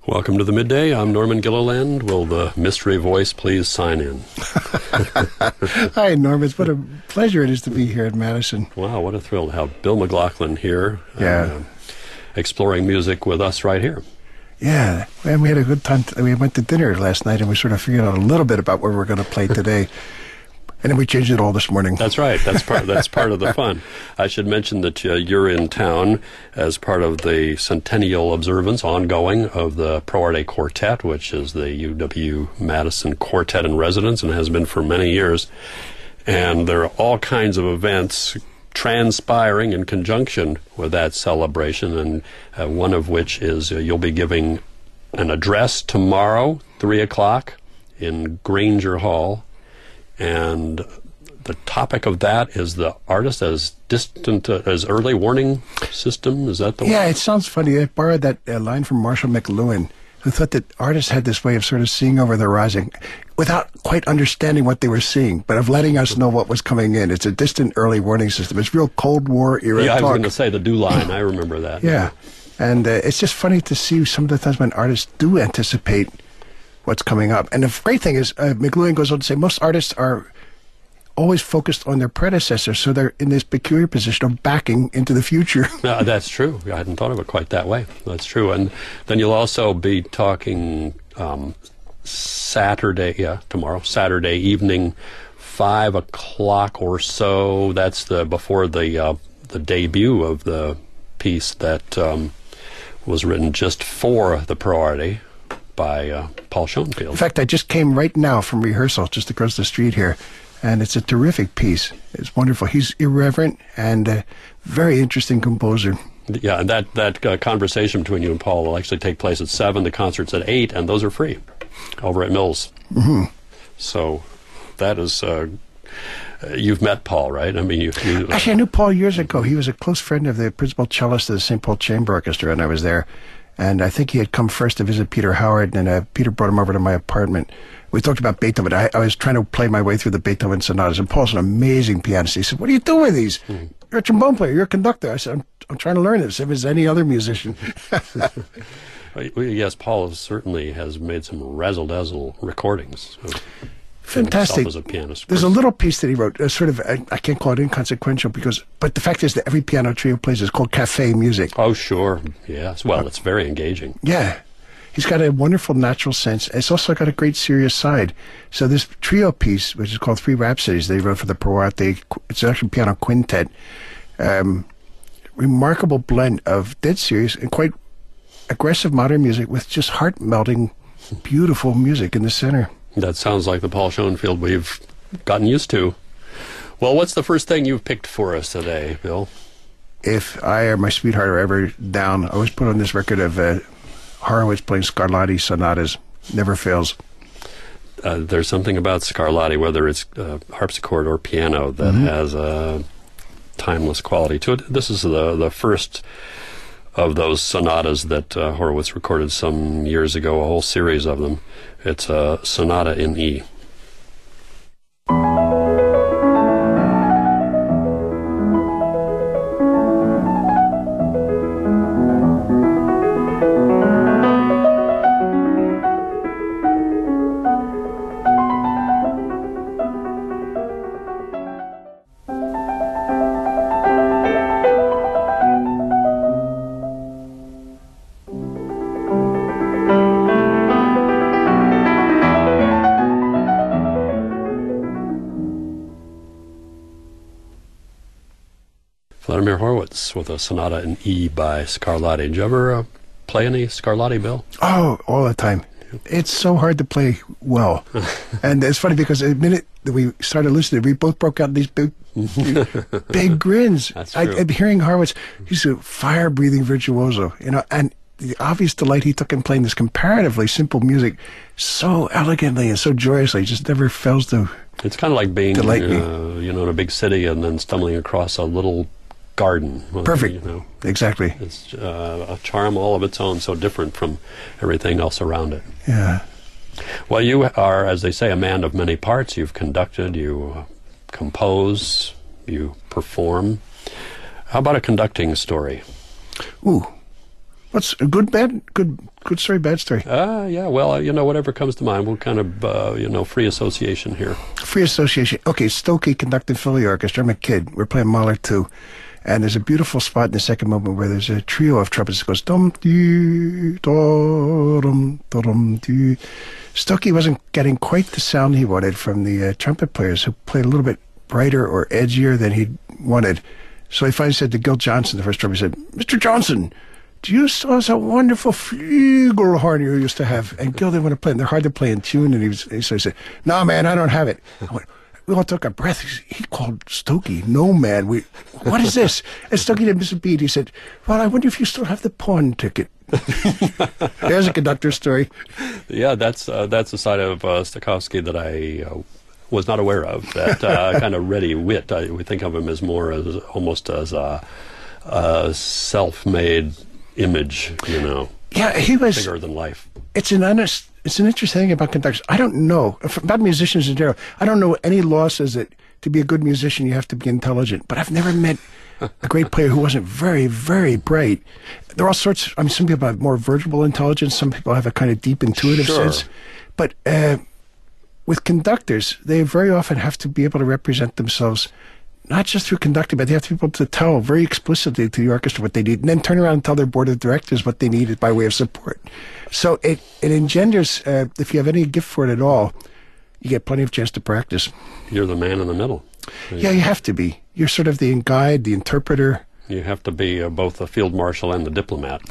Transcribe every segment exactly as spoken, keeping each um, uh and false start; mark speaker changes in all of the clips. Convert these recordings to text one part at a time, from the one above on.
Speaker 1: Welcome to the Midday. I'm Norman Gilliland. Will the mystery voice please sign in?
Speaker 2: Hi, Norman. What a pleasure it is to be here at Madison.
Speaker 1: Wow, what a thrill to have Bill McLaughlin here.
Speaker 2: Yeah.
Speaker 1: Uh, exploring music with us right here.
Speaker 2: Yeah, and we had a good time. We went to dinner last night, and we sort of figured out a little bit about what we're going to play today. And then we changed it all this morning.
Speaker 1: That's right. That's part. That's part of the fun. I should mention that uh, you're in town as part of the centennial observance ongoing of the Pro Arte Quartet, which is the U W Madison Quartet in residence and has been for many years. And there are all kinds of events transpiring in conjunction with that celebration, and uh, one of which is uh, you'll be giving an address tomorrow, three o'clock, in Granger Hall. And the topic of that is the artist as distant uh, as early warning system. Is that the
Speaker 2: Yeah,
Speaker 1: one?
Speaker 2: it sounds funny. I borrowed that uh, line from Marshall McLuhan, who thought that artists had this way of sort of seeing over the horizon without quite understanding what they were seeing, but of letting us know what was coming in. It's a distant early warning system. It's real Cold War era
Speaker 1: Yeah, I was
Speaker 2: talk.
Speaker 1: going to say the do line. I remember that.
Speaker 2: Yeah, and uh, it's just funny to see some of the times when artists do anticipate what's coming up. And the great thing is, uh, McLuhan goes on to say, most artists are always focused on their predecessors, so they're in this peculiar position of backing into the future.
Speaker 1: Uh, that's true. I hadn't thought of it quite that way. That's true. And then you'll also be talking um, Saturday, yeah, tomorrow, Saturday evening, five o'clock or so. That's the before the uh, the debut of the piece that um, was written just for the Pro Arte by uh, Paul Schoenfield.
Speaker 2: In fact, I just came right now from rehearsal just across the street here, and it's a terrific piece. It's wonderful. He's irreverent and a very interesting composer.
Speaker 1: Yeah, and that, that uh, conversation between you and Paul will actually take place at seven. The concert's at eight, and those are free over at Mills.
Speaker 2: Mm-hmm.
Speaker 1: So that is... Uh, you've met Paul, right? I mean, you, you
Speaker 2: Actually, I knew Paul years ago. He was a close friend of the principal cellist of the Saint Paul Chamber Orchestra, and I was there. And I think he had come first to visit Peter Howard, and uh, Peter brought him over to my apartment. We talked about Beethoven. I, I was trying to play my way through the Beethoven sonatas, and Paul's an amazing pianist. He said, "What do you do with these? Mm-hmm. You're a trombone player. You're a conductor." I said, I'm, I'm trying to learn this, if it's any other musician.
Speaker 1: Yes, Paul certainly has made some razzle-dazzle recordings.
Speaker 2: Fantastic.
Speaker 1: As a pianist.
Speaker 2: There's a little piece that he wrote, uh, sort of, I, I can't call it inconsequential, because, but the fact is that every piano trio plays is called cafe music.
Speaker 1: Oh, sure. Yes. Well, it's very engaging.
Speaker 2: Yeah. He's got a wonderful natural sense. It's also got a great serious side. So this trio piece, which is called Three Rhapsodies, they wrote for the Pro Arte, it's actually piano quintet. Um, remarkable blend of dead serious and quite aggressive modern music with just heart-melting, beautiful music in the center.
Speaker 1: That sounds like the Paul Schoenfield we've gotten used to. Well, what's the first thing you've picked for us today, Bill?
Speaker 2: If I or my sweetheart are ever down, I always put on this record of uh, Horowitz playing Scarlatti sonatas. Never fails.
Speaker 1: Uh, there's something about Scarlatti, whether it's uh, harpsichord or piano, that mm-hmm. has a timeless quality to it. This is the the first of those sonatas that uh, Horowitz recorded some years ago, a whole series of them. It's a sonata in E. Vladimir Horowitz with a sonata in E by Scarlatti. Did you ever uh, play any Scarlatti, Bill?
Speaker 2: Oh, all the time. It's so hard to play well. And it's funny because the minute that we started listening, we both broke out these big, big grins.
Speaker 1: That's true.
Speaker 2: I, I'm hearing Horowitz, he's a fire-breathing virtuoso, you know, and the obvious delight he took in playing this comparatively simple music so elegantly and so joyously just never fails to
Speaker 1: It's kind of like being,
Speaker 2: delight me.
Speaker 1: Uh, you know, in a big city and then stumbling across a little garden.
Speaker 2: Perfect.
Speaker 1: You know,
Speaker 2: exactly.
Speaker 1: it's uh, a charm all of its own, so different from everything else around it.
Speaker 2: Yeah.
Speaker 1: Well, you are, as they say, a man of many parts. You've conducted, you uh, compose, you perform. How about a conducting story?
Speaker 2: Ooh. What's a good, bad, good, good story, bad story?
Speaker 1: Uh, yeah, well, uh, you know, whatever comes to mind. We'll kind of, uh, you know, free association here.
Speaker 2: Free association. Okay, Stokey conducted Philly Orchestra. I'm a kid. We're playing Mahler two. And there's a beautiful spot in the second movement where there's a trio of trumpets that goes dum dee da dum da dum dee. Stokey wasn't getting quite the sound he wanted from the uh, trumpet players, who played a little bit brighter or edgier than he wanted. So he finally said to Gil Johnson, the first trumpet, he said, "Mister Johnson, do you still have that wonderful flugelhorn you used to have?" And Gil didn't want to play it. They're hard to play in tune. And he, was, so he said, "No, man, I don't have it." I went, we all took a breath. He called Stokey, "No, man, we, what is this?" And Stokey didn't miss a beat. He said, "Well, I wonder if you still have the pawn ticket." There's a conductor story.
Speaker 1: Yeah, that's uh, that's a side of uh, Stokowski that I uh, was not aware of. That uh, kind of ready wit. I, we think of him as more as almost as a, a self-made image, you know.
Speaker 2: Yeah, he was
Speaker 1: bigger than life.
Speaker 2: It's an honest. It's an interesting thing about conductors. I don't know about musicians in general. I don't know any law says that to be a good musician you have to be intelligent. But I've never met a great player who wasn't very, very bright. There are all sorts. I mean, some people have more verbal intelligence. Some people have a kind of deep intuitive
Speaker 1: sure.
Speaker 2: sense. But uh, with conductors, they very often have to be able to represent themselves, not just through conducting, but they have to be able to tell very explicitly to the orchestra what they need, and then turn around and tell their board of directors what they needed by way of support. So it, it engenders, uh, if you have any gift for it at all, you get plenty of chance to practice.
Speaker 1: You're the man in the middle.
Speaker 2: Yeah, you have to be. You're sort of the guide, the interpreter.
Speaker 1: You have to be uh, both the field marshal and the diplomat.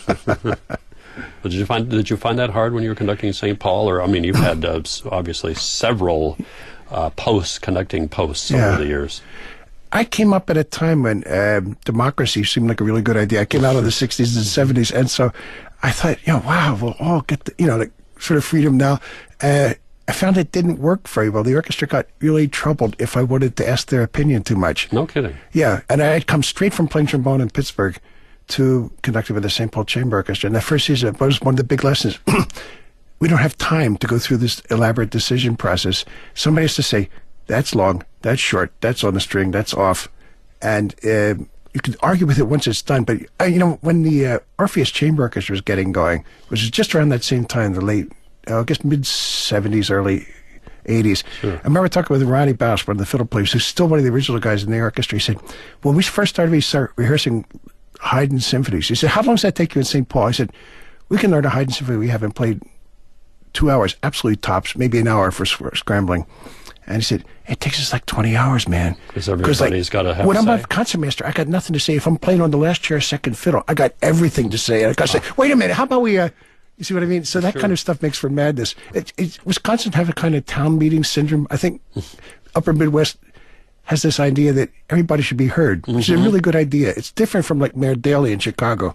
Speaker 1: Did you find did you find that hard when you were conducting Saint Paul? Or I mean, you've had uh, obviously several uh, posts, conducting posts
Speaker 2: Yeah.
Speaker 1: over the years.
Speaker 2: I came up at a time when um, democracy seemed like a really good idea. I came out of the sixties and seventies, and so I thought, you know, wow, we'll all get the, you know, the sort of freedom now. Uh, I found it didn't work very well. The orchestra got really troubled if I wanted to ask their opinion too much.
Speaker 1: No kidding.
Speaker 2: Yeah, and I had come straight from playing trombone in Pittsburgh to conducting with the Saint Paul Chamber Orchestra. And the first season was one of the big lessons. We don't have time to go through this elaborate decision process. Somebody has to say, that's long, that's short, that's on the string, that's off. And uh, you can argue with it once it's done. But, uh, you know, when the uh, Orpheus Chamber Orchestra was getting going, which was just around that same time, the late, uh, I guess, mid-seventies, early eighties.
Speaker 1: Sure.
Speaker 2: I remember talking with Ronnie Baus, one of the fiddle players, who's still one of the original guys in the orchestra. He said, when we first started, we started rehearsing Haydn symphonies. He said, how long does that take you in Saint Paul? I said, we can learn a Haydn symphony. We haven't played two hours, absolutely tops, maybe an hour for scrambling. And he said, it takes us like twenty hours, man.
Speaker 1: Because everybody's
Speaker 2: like,
Speaker 1: got to have
Speaker 2: when
Speaker 1: a
Speaker 2: I'm
Speaker 1: say.
Speaker 2: a concertmaster, I got nothing to say. If I'm playing on the last chair, second fiddle, I got everything to say. And I got to say, wait a minute, how about we, uh, you see what I mean? So that
Speaker 1: Sure.
Speaker 2: kind of stuff makes for madness. It, it, Wisconsin have a kind of town meeting syndrome. I think Upper Midwest has this idea that everybody should be heard, which mm-hmm. is a really good idea. It's different from like Mayor Daley in Chicago.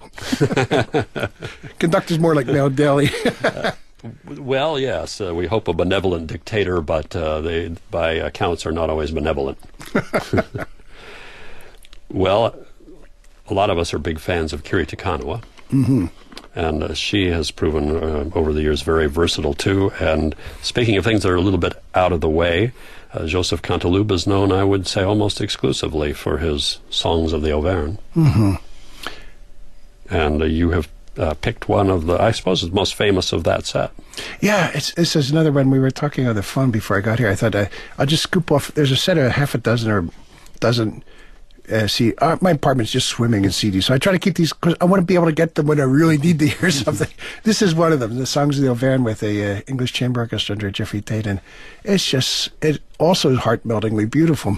Speaker 2: Conductor's more like Mayor Daley.
Speaker 1: Well, yes, uh, we hope a benevolent dictator, but uh, they, by accounts, are not always benevolent. Well, a lot of us are big fans of Kiri Te Kanawa,
Speaker 2: mm-hmm.
Speaker 1: and uh, she has proven uh, over the years very versatile, too. And speaking of things that are a little bit out of the way, uh, Joseph Canteloube is known, I would say, almost exclusively for his songs of the Auvergne.
Speaker 2: Mm-hmm.
Speaker 1: And uh, you have Uh, picked one of the, I suppose, the most famous of that set.
Speaker 2: Yeah, it's, this is another one. We were talking on the phone before I got here. I thought uh, I'll just scoop off. There's a set of half a dozen or dozen uh, C. Uh, my apartment's just swimming in C Ds, so I try to keep these because I want to be able to get them when I really need to hear something. This is one of them, the Songs of the Auvergne with a uh, English chamber orchestra under Jeffrey Tate, and it's just it also is heart-meltingly beautiful.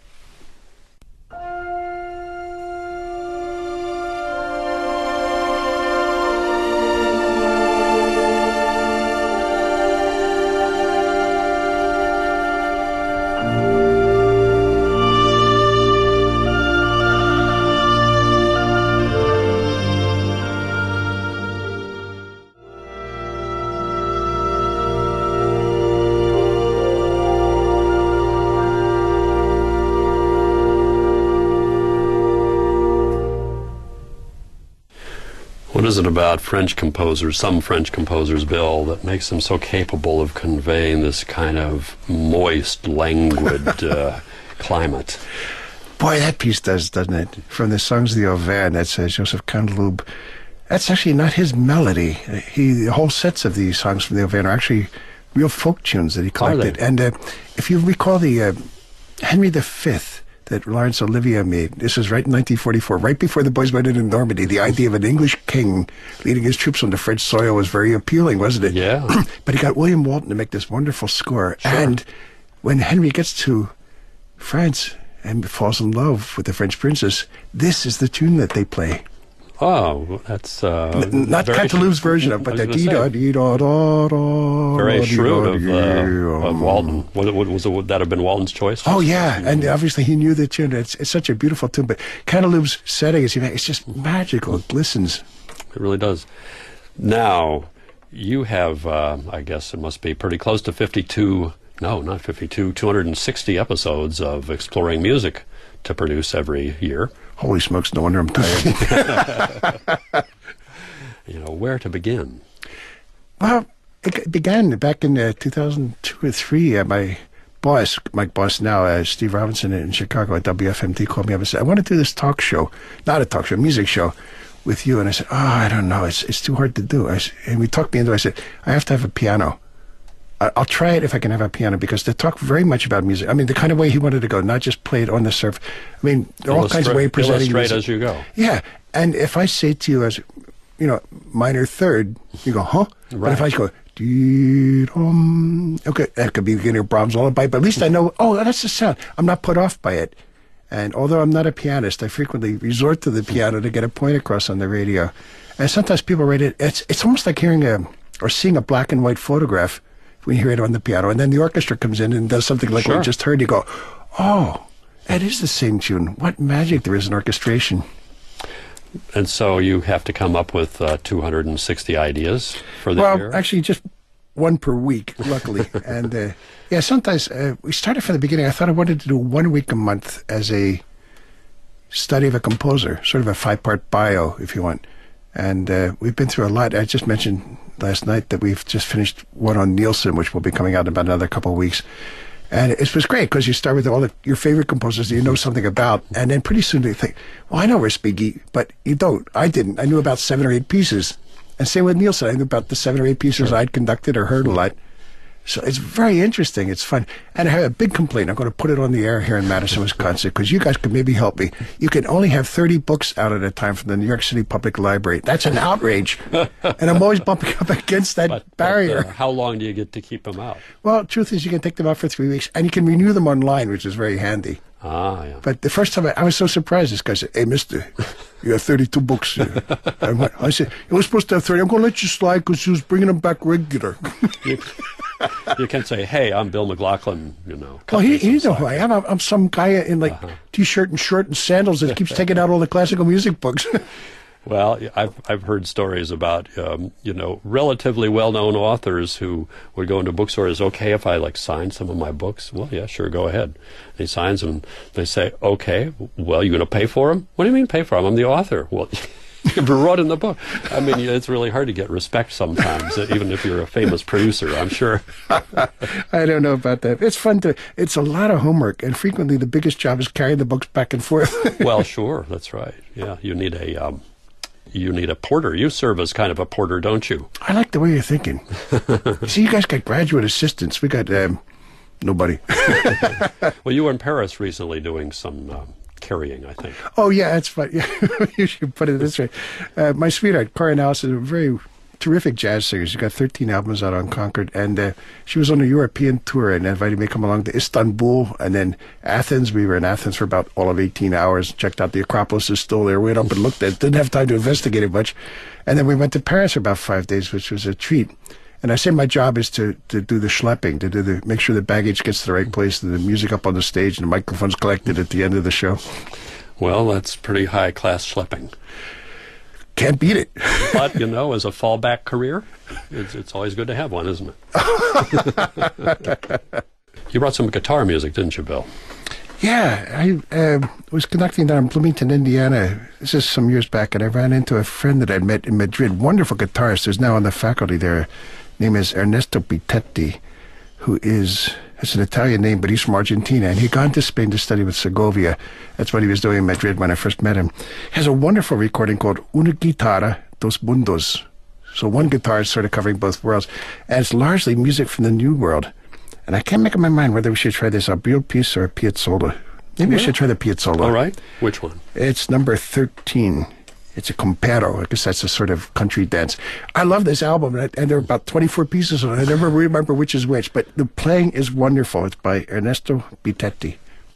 Speaker 1: What is it about French composers, some French composers, Bill, that makes them so capable of conveying this kind of moist, languid uh, climate?
Speaker 2: Boy, that piece does, doesn't it? From the Songs of the Auvergne, that says Joseph Canteloube. That's actually not his melody. He the whole sets of these songs from the Van are actually real folk tunes that he collected. And uh, if you recall the uh, Henry the Fifth that Laurence Olivier made, this was right in nineteen forty-four, right before the boys went into Normandy. The idea of an English king leading his troops onto French soil was very appealing, wasn't it?
Speaker 1: Yeah.
Speaker 2: But he got William Walton to make this wonderful score. Sure. And when Henry gets to France and falls in love with the French princess, this is the tune that they play.
Speaker 1: Oh, that's uh,
Speaker 2: N- not Cantaloupe's version of, but the dee da dee da da da.
Speaker 1: Very shrewd of, uh, of Walton. Was, it, was it, would that have been Walton's choice?
Speaker 2: Oh yeah, and obviously he knew the tune. It's, it's such a beautiful tune. But Cantaloupe's setting is it's just magical. It glistens.
Speaker 1: It really does. Now you have, uh, I guess it must be pretty close to fifty-two. No, not fifty-two. two hundred sixty episodes of Exploring Music to produce every year.
Speaker 2: Holy smokes, no wonder I'm tired.
Speaker 1: You know, where to begin?
Speaker 2: Well, it began back in uh, two thousand two or three. Uh, my boss, my boss now, uh, Steve Robinson in Chicago at W F M T, called me up and said, I want to do this talk show, not a talk show, a music show with you. And I said, oh, I don't know. It's it's too hard to do. I said, and we talked me into it. I said, I have to have a piano. I'll try it if I can have a piano, because they talk very much about music. I mean, the kind of way he wanted to go, not just play it on the surf. I mean, there are all kinds of ways of presenting
Speaker 1: illustrate
Speaker 2: music.
Speaker 1: As you go.
Speaker 2: Yeah, and if I say to you as, you know, minor third, you go, huh?
Speaker 1: Right.
Speaker 2: But if I go, dee-dum, okay, that could be the beginning of Brahms' Lullaby, but at least I know, oh, that's the sound. I'm not put off by it. And although I'm not a pianist, I frequently resort to the piano to get a point across on the radio. And sometimes people rate it, it's, it's almost like hearing a, or seeing a black and white photograph when you hear it on the piano, and then the orchestra comes in and does something like
Speaker 1: sure.
Speaker 2: what we just heard. You go, oh, that is the same tune. What magic there is in orchestration.
Speaker 1: And so you have to come up with uh, two hundred sixty ideas for the
Speaker 2: well,
Speaker 1: year?
Speaker 2: Well, actually, just one per week, luckily. and uh, yeah, sometimes uh, we started from the beginning. I thought I wanted to do one week a month as a study of a composer, sort of a five-part bio, if you want. And uh, we've been through a lot. I just mentioned last night that we've just finished one on Nielsen, which will be coming out in about another couple of weeks. And it was great because you start with all of your favorite composers that you know something about, and then pretty soon you think, well, I know Respighi, but you don't. I didn't. I knew about seven or eight pieces. And same with Nielsen. I knew about the seven or eight pieces
Speaker 1: sure.
Speaker 2: I'd conducted or heard a lot. So it's very interesting. It's fun. And I have a big complaint. I'm going to put it on the air here in Madison, Wisconsin, because you guys could maybe help me. You can only have thirty books out at a time from the New York City Public Library. That's an outrage. And I'm always bumping up against that
Speaker 1: but,
Speaker 2: barrier.
Speaker 1: But, uh, how long do you get to keep them out?
Speaker 2: Well, truth is, you can take them out for three weeks, and you can renew them online, which is very handy.
Speaker 1: Ah, yeah.
Speaker 2: But the first time I, I was so surprised, this guy said, hey, mister, you have thirty-two books. I, went, I said, you were supposed to have thirty. I'm going to let you slide because you was bringing them back regular.
Speaker 1: you, you can't say, hey, I'm Bill McLaughlin, you know.
Speaker 2: Well, he, he know who I am. I'm, I'm some guy in like
Speaker 1: uh-huh.
Speaker 2: T-shirt and short and sandals that keeps taking out all the classical music books.
Speaker 1: Well, I've I've heard stories about um, you know relatively well-known authors who would go into bookstores. Okay, if I like sign some of my books, well, yeah, sure, go ahead. And he signs them. They say, okay, well, you going to pay for them? What do you mean pay for them? I'm the author. Well, you wrote in the book. I mean, it's really hard to get respect sometimes, even if you're a famous producer. I'm sure.
Speaker 2: I don't know about that. It's fun to. It's a lot of homework, and frequently the biggest job is carrying the books back and forth.
Speaker 1: Well, sure, that's right. Yeah, you need a. Um, You need a porter. You serve as kind of a porter, don't you?
Speaker 2: I like the way you're thinking. See, you guys got graduate assistants. We got um, nobody.
Speaker 1: Well, you were in Paris recently doing some um, carrying, I think.
Speaker 2: Oh, yeah, that's fine. Yeah, you should put it this way. Uh, my sweetheart, Corinne Alice, is a very terrific jazz singer. She's got thirteen albums out on Concord, and uh, she was on a European tour and invited me to come along to Istanbul and then Athens. We were in Athens for about all of eighteen hours, checked out the Acropolis is still there. We went up and looked at it, didn't have time to investigate it much. And then we went to Paris for about five days, which was a treat. And I say my job is to, to do the schlepping, to do the make sure the baggage gets to the right place, and the music up on the stage, and the microphones collected at the end of the show.
Speaker 1: Well, that's pretty high-class schlepping.
Speaker 2: Can't beat it.
Speaker 1: But, you know, as a fallback career, it's, it's always good to have one, isn't it? You brought some guitar music, didn't you, Bill?
Speaker 2: Yeah, I uh, was conducting down in Bloomington, Indiana. This is some years back, and I ran into a friend that I'd met in Madrid, wonderful guitarist who's now on the faculty there. His name is Ernesto Pitetti, who is, it's an Italian name, but he's from Argentina, and he'd gone to Spain to study with Segovia. That's what he was doing in Madrid when I first met him. He has a wonderful recording called Una Guitarra, Dos Mundos. So one guitar is sort of covering both worlds. And it's largely music from the New World. And I can't make up my mind whether we should try this Abril piece or a Piazzolla. Maybe
Speaker 1: well,
Speaker 2: I should try the Piazzolla.
Speaker 1: All right. Which one?
Speaker 2: It's number thirteen. It's a compero. I guess that's a sort of country dance. I love this album, and, I, and there are about twenty-four pieces on it. I never remember which is which, but the playing is wonderful. It's by Ernesto Bitetti.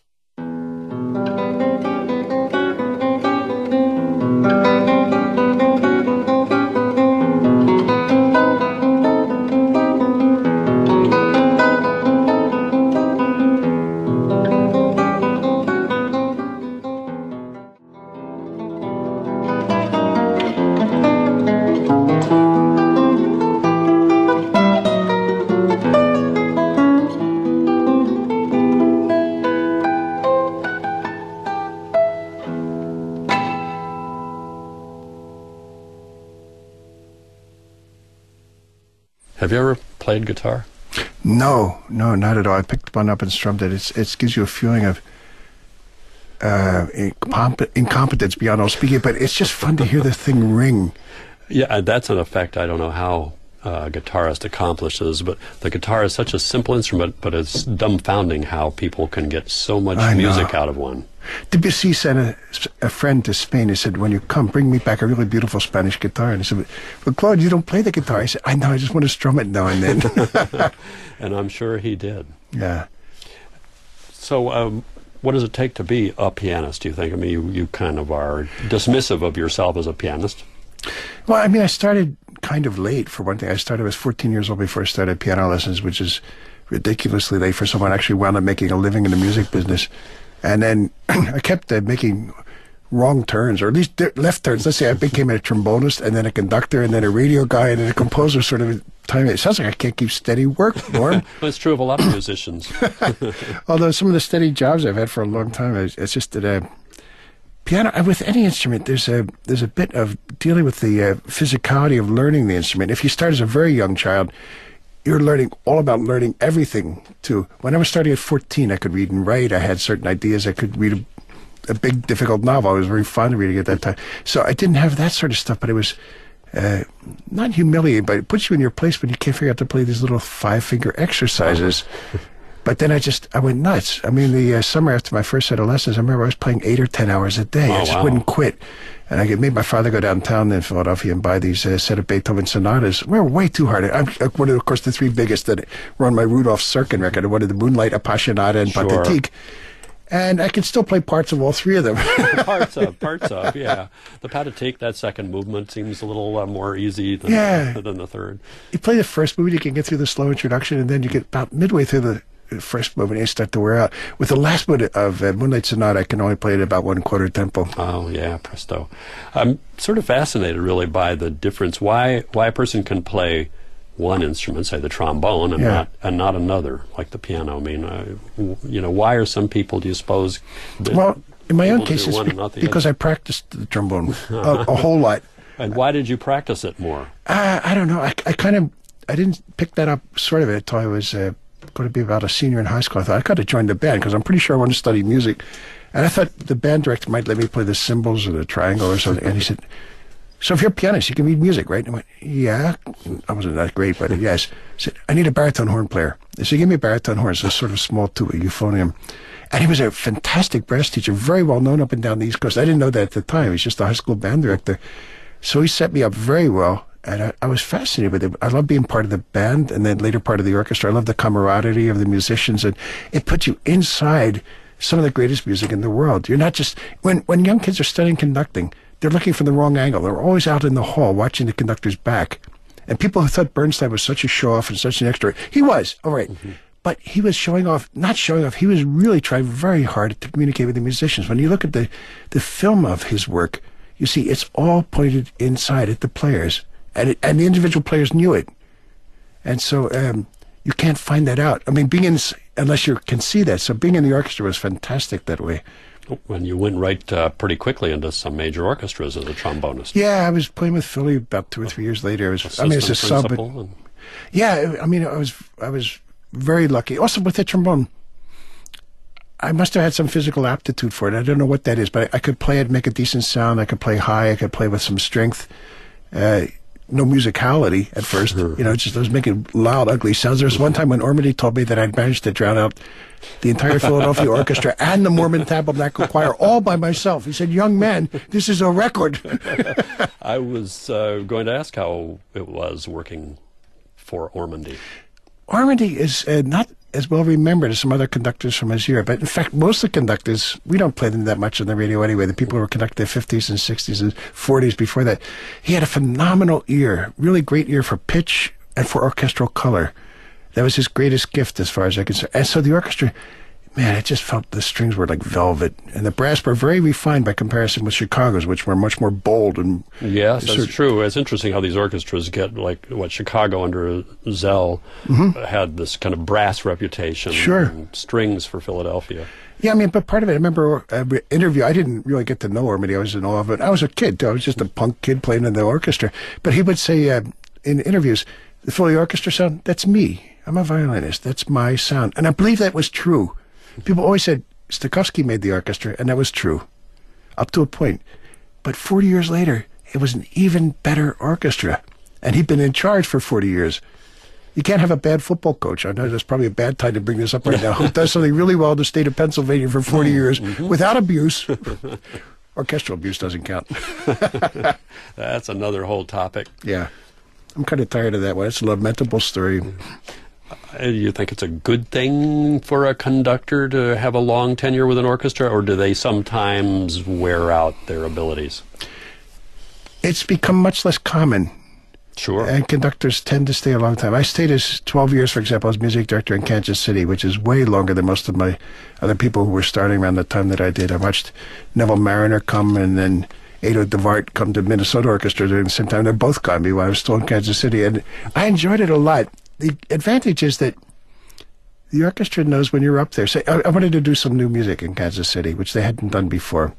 Speaker 1: Have you ever played guitar?
Speaker 2: No, no, not at all. I picked one up and strummed it. It's, it gives you a feeling of uh, incomp- incompetence beyond all speaking, but it's just fun to hear the thing ring.
Speaker 1: Yeah, that's an effect I don't know how uh, a guitarist accomplishes, but the guitar is such a simple instrument, but it's dumbfounding how people can get so much
Speaker 2: I
Speaker 1: music
Speaker 2: know.
Speaker 1: out of one.
Speaker 2: Debussy sent a, a friend to Spain. He said, when you come, bring me back a really beautiful Spanish guitar. And he said, but Claude, you don't play the guitar. I said, I know, I just want to strum it now and then.
Speaker 1: And I'm sure he did.
Speaker 2: Yeah.
Speaker 1: So um, what does it take to be a pianist, do you think? I mean, you, you kind of are dismissive of yourself as a pianist.
Speaker 2: Well, I mean, I started kind of late, for one thing. I started, I was fourteen years old before I started piano lessons, which is ridiculously late for someone who actually wound up making a living in the music business. And then I kept uh, making wrong turns, or at least left turns. Let's say I became a trombonist, and then a conductor, and then a radio guy, and then a composer sort of time. It sounds like I can't keep steady work, Norm.
Speaker 1: Well, it's true of a lot of musicians.
Speaker 2: Although some of the steady jobs I've had for a long time, it's, it's just that uh, piano, with any instrument, there's a there's a bit of dealing with the uh, physicality of learning the instrument. If you start as a very young child, you're learning all about learning everything, too. When I was starting at fourteen, I could read and write. I had certain ideas. I could read a, a big, difficult novel. I was very fond of reading at that time. So I didn't have that sort of stuff, but it was uh, not humiliating, but it puts you in your place when you can't figure out to play these little five-finger exercises. But then I just, I went nuts. I mean, the uh, summer after my first set of lessons, I remember I was playing eight or ten hours a day.
Speaker 1: Oh,
Speaker 2: I just
Speaker 1: wow.
Speaker 2: wouldn't quit. And I made my father go downtown in Philadelphia and buy these uh, set of Beethoven sonatas. We were way too hard. I'm one of, of course, the three biggest that were on my Rudolph Serkin record. I wanted the Moonlight, Appassionata, and
Speaker 1: Sure.
Speaker 2: Pathetique. And I can still play parts of all three of them.
Speaker 1: parts of, parts of, yeah. The Pathetique, that second movement, seems a little uh, more easy than,
Speaker 2: Yeah.
Speaker 1: than the third.
Speaker 2: You play the first movement, you can get through the slow introduction, and then you get about midway through the first movement, and you start to wear out. With the last movement of uh, Moonlight Sonata, I can only play it about one quarter tempo.
Speaker 1: Oh, yeah, presto. I'm sort of fascinated, really, by the difference. Why why a person can play one instrument, say the trombone, and
Speaker 2: Yeah.
Speaker 1: not and not another, like the piano. I mean, uh, w- you know, why are some people, do you suppose, that
Speaker 2: Well, in my own
Speaker 1: able to
Speaker 2: case,
Speaker 1: do
Speaker 2: it's
Speaker 1: one
Speaker 2: be-
Speaker 1: and not the
Speaker 2: because
Speaker 1: other?
Speaker 2: I practiced the trombone a, a whole lot.
Speaker 1: And why did you practice it more?
Speaker 2: Uh, I don't know. I, I kind of, I didn't pick that up sort of until I was uh, going to be about a senior in high school. I thought I got to join the band because I'm pretty sure I want to study music. And I thought the band director might let me play the cymbals or the triangle or something. And he said, so if you're a pianist, you can read music, right? And I went, yeah. I wasn't that great, but yes. He said, I need a baritone horn player. So he gave me a baritone horn. It's a sort of small tuba, euphonium. And he was a fantastic brass teacher, very well known up and down the East Coast. I didn't know that at the time. He was just a high school band director. So he set me up very well. And I, I was fascinated with it. I love being part of the band and then later part of the orchestra. I love the camaraderie of the musicians. And it puts you inside some of the greatest music in the world. You're not just, when, when young kids are studying conducting, they're looking for the wrong angle. They're always out in the hall watching the conductor's back. And people who thought Bernstein was such a show-off and such an extra, he was, all right. Mm-hmm. But he was showing off, not showing off, he was really trying very hard to communicate with the musicians. When you look at the, the film of his work, you see it's all pointed inside at the players. And, it, and the individual players knew it. And so um, you can't find that out. I mean, being in, unless you can see that. So being in the orchestra was fantastic that way.
Speaker 1: When you went right uh, pretty quickly into some major orchestras as a trombonist.
Speaker 2: Yeah, I was playing with Philly about two or three years later. I was, I mean, as a sub. But,
Speaker 1: and...
Speaker 2: Yeah, I mean, I was, I was very lucky. Also with the trombone, I must have had some physical aptitude for it. I don't know what that is, but I, I could play it, make a decent sound. I could play high. I could play with some strength. Uh, no musicality at first.
Speaker 1: Sure.
Speaker 2: You know, just I was making loud, ugly sounds. There was one time when Ormandy told me that I'd managed to drown out the entire Philadelphia Orchestra and the Mormon Tabernacle Choir all by myself. He said, "Young man, this is a record."
Speaker 1: I was uh, going to ask how it was working for Ormandy.
Speaker 2: Ormandy is uh, not as well remembered as some other conductors from his era, but in fact, most of the conductors, we don't play them that much on the radio anyway. The people who were conducting the fifties and sixties and forties before that. He had a phenomenal ear, really great ear for pitch and for orchestral color. That was his greatest gift as far as I can say. And so the orchestra, man, I just felt the strings were like velvet. And the brass were very refined by comparison with Chicago's, which were much more bold. And
Speaker 1: yes, that's
Speaker 2: sort of,
Speaker 1: true. It's interesting how these orchestras get, like, what Chicago under Zell
Speaker 2: mm-hmm.
Speaker 1: had this kind of brass reputation.
Speaker 2: Sure.
Speaker 1: And strings for Philadelphia.
Speaker 2: Yeah, I mean, but part of it, I remember an interview, I didn't really get to know Ormandy. I was in awe of it. I was a kid. I was just a punk kid playing in the orchestra. But he would say uh, in interviews, the Philly orchestra sound, that's me. I'm a violinist. That's my sound. And I believe that was true. People always said Stokowski made the orchestra, and that was true, up to a point. But forty years later, it was an even better orchestra. And he'd been in charge for forty years. You can't have a bad football coach. I know that's probably a bad time to bring this up right now. Who does something really well in the state of Pennsylvania for forty years mm-hmm. without abuse. Orchestral abuse doesn't count.
Speaker 1: That's another whole topic.
Speaker 2: Yeah. I'm kind of tired of that one. It's a lamentable story.
Speaker 1: Do you think it's a good thing for a conductor to have a long tenure with an orchestra, or do they sometimes wear out their abilities?
Speaker 2: It's become much less common.
Speaker 1: Sure.
Speaker 2: And conductors tend to stay a long time. I stayed as twelve years, for example, as music director in Kansas City, which is way longer than most of my other people who were starting around the time that I did. I watched Neville Mariner come and then Ado DeVart come to Minnesota Orchestra during the same time. They're both gone me while I was still in Kansas City. And I enjoyed it a lot. The advantage is that the orchestra knows when you're up there. Say, I, I wanted to do some new music in Kansas City, which they hadn't done before.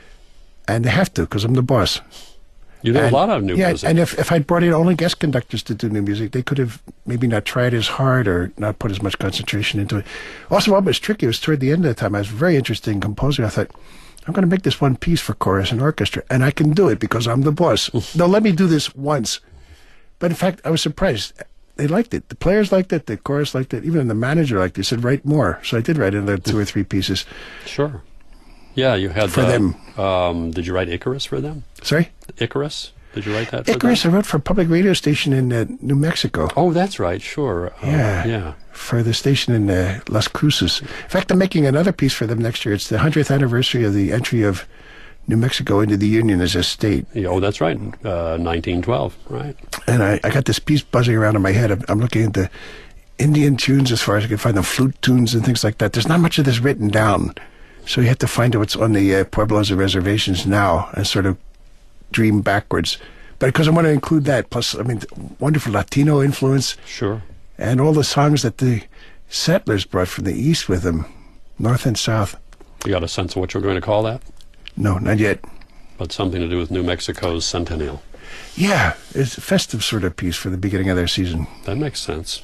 Speaker 2: And they have to, because I'm the boss.
Speaker 1: You do
Speaker 2: and,
Speaker 1: a lot of new
Speaker 2: yeah,
Speaker 1: music.
Speaker 2: And if, if I'd brought in only guest conductors to do new music, they could have maybe not tried as hard or not put as much concentration into it. Also, what was tricky was toward the end of the time, I was very interested in composing. I thought, I'm going to make this one piece for chorus and orchestra, and I can do it because I'm the boss. Now, let me do this once. But in fact, I was surprised. They liked it. The players liked it. The chorus liked it. Even the manager liked it. He said, write more. So I did write another two or three pieces.
Speaker 1: Sure. Yeah, you had...
Speaker 2: For
Speaker 1: uh,
Speaker 2: them.
Speaker 1: Um, did you write Icarus for them?
Speaker 2: Sorry?
Speaker 1: Icarus? Did you write that for
Speaker 2: Icarus,
Speaker 1: them?
Speaker 2: I wrote for a public radio station in uh, New Mexico.
Speaker 1: Oh, that's right. Sure. Uh,
Speaker 2: Yeah.
Speaker 1: Yeah.
Speaker 2: For the station in uh, Las Cruces. In fact, I'm making another piece for them next year. It's the hundredth anniversary of the entry of New Mexico into the Union as a state.
Speaker 1: Yeah, oh, that's right. Uh, nineteen twelve, right.
Speaker 2: And I, I got this piece buzzing around in my head. I'm, I'm looking at the Indian tunes as far as I can find them, flute tunes and things like that. There's not much of this written down. So you have to find out what's on the uh, pueblos and reservations now and sort of dream backwards. But because I want to include that, plus, I mean, wonderful Latino influence.
Speaker 1: Sure.
Speaker 2: And all the songs that the settlers brought from the east with them, north and south.
Speaker 1: You got a sense of what you're going to call that?
Speaker 2: No, not yet.
Speaker 1: But something to do with New Mexico's centennial.
Speaker 2: Yeah, it's a festive sort of piece for the beginning of their season.
Speaker 1: That makes sense.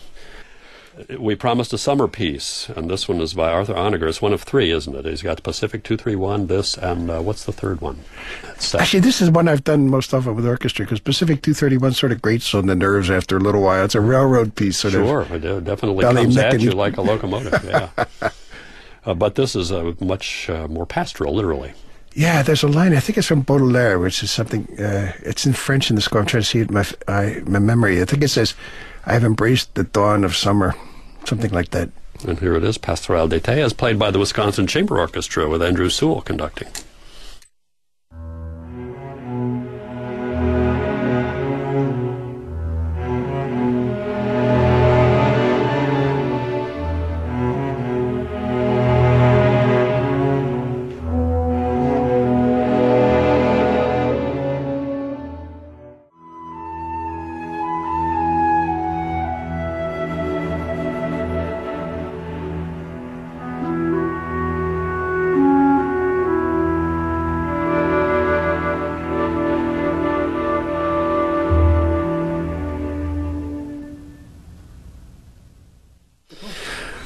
Speaker 1: We promised a summer piece, and this one is by Arthur Honegger. It's one of three, isn't it? He's got Pacific two three one, this, and uh, what's the third one? Second.
Speaker 2: Actually, this is one I've done most often with orchestra, because Pacific two thirty-one sort of grates on the nerves after a little while. It's a railroad piece, sort
Speaker 1: sure,
Speaker 2: of.
Speaker 1: Sure, it definitely
Speaker 2: belly
Speaker 1: comes at
Speaker 2: and
Speaker 1: you like a locomotive, yeah. uh, but this is uh, much uh, more pastoral, literally.
Speaker 2: Yeah, there's a line, I think it's from Baudelaire, which is something, uh, it's in French in the score. I'm trying to see it in my, I, my memory. I think it says, I have embraced the dawn of summer, something like that.
Speaker 1: And here it is, Pastoral d'été, as played by the Wisconsin Chamber Orchestra with Andrew Sewell conducting.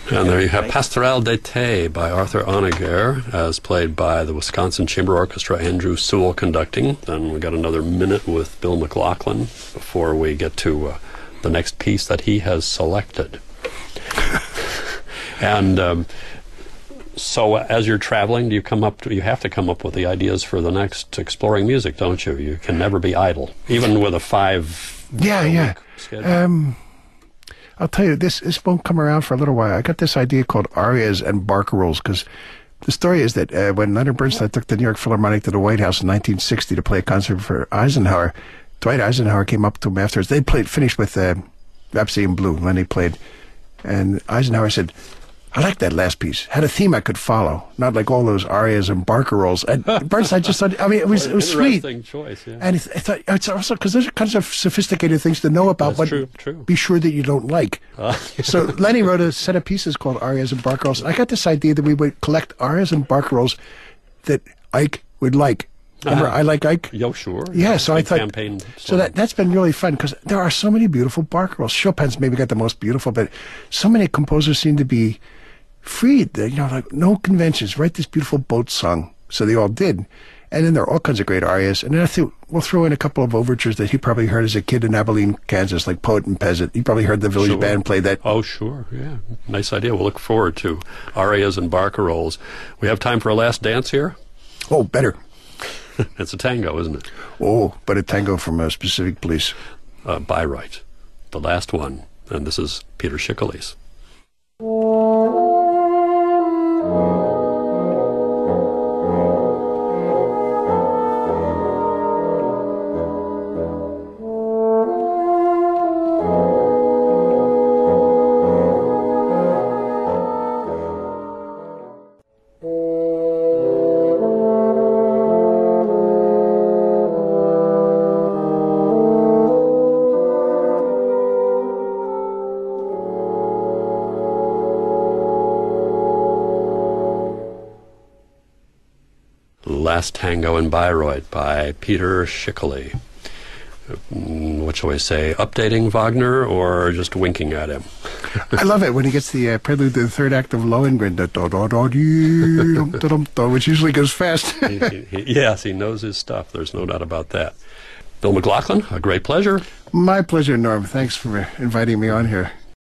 Speaker 1: And there you have Pastoral d'été by Arthur Honegger, as played by the Wisconsin Chamber Orchestra, Andrew Sewell conducting. Then we got another minute with Bill McLaughlin before we get to uh, the next piece that he has selected. And um, so uh, as you're traveling, do you come up to, you have to come up with the ideas for the next Exploring Music, don't you? You can never be idle, even with a five
Speaker 2: Yeah, yeah.
Speaker 1: schedule.
Speaker 2: Um, I'll tell you, this this won't come around for a little while. I got this idea called arias and barcarolles, because the story is that uh, when Leonard Bernstein took the New York Philharmonic to the White House in nineteen sixty to play a concert for Eisenhower, Dwight Eisenhower came up to him afterwards. They played, finished with uh, Rhapsody in Blue, Lenny played, and Eisenhower said, I like that last piece. Had a theme I could follow, not like all those arias and barcarolles. And Bernstein just thought, I mean, it was, it was sweet.
Speaker 1: Interesting choice, yeah.
Speaker 2: And it, I thought it's also because those are kinds of sophisticated things to know about,
Speaker 1: That's
Speaker 2: but
Speaker 1: true, true.
Speaker 2: be sure that you don't like.
Speaker 1: Uh,
Speaker 2: So Lenny wrote a set of pieces called arias and barcarolles. And I got this idea that we would collect arias and barcarolles that Ike would like. Remember,
Speaker 1: Uh-huh.
Speaker 2: I Like Ike?
Speaker 1: Yo, sure.
Speaker 2: Yeah, so I
Speaker 1: Big
Speaker 2: thought.
Speaker 1: campaign
Speaker 2: So that that's been really fun because there are so many beautiful barcarolles. Chopin's maybe got the most beautiful, but so many composers seem to be freed. You know, like no conventions. Write this beautiful boat song. So they all did, and then there are all kinds of great arias. And then I think we'll throw in a couple of overtures that he probably heard as a kid in Abilene, Kansas, like Poet and Peasant. He probably heard the village
Speaker 1: Sure.
Speaker 2: band play that.
Speaker 1: Oh, sure, yeah. Nice idea. We'll look forward to arias and barcarolles. We have time for a last dance here?
Speaker 2: Oh, better.
Speaker 1: It's a tango, isn't it?
Speaker 2: Oh, but a tango from a specific place.
Speaker 1: Uh, Bayreuth, the last one. And this is Peter Schickele's. Last Tango in Bayreuth by Peter Schickele. Mm, What shall we say? Updating Wagner or just winking at him?
Speaker 2: I love it when he gets the uh, prelude to the third act of Lohengrin, da, da, da, da, dee, dum, da, dum, da, which usually goes fast.
Speaker 1: he, he, he, yes, he knows his stuff. There's no doubt about that. Bill McLaughlin, a great pleasure.
Speaker 2: My pleasure, Norm. Thanks for inviting me on here.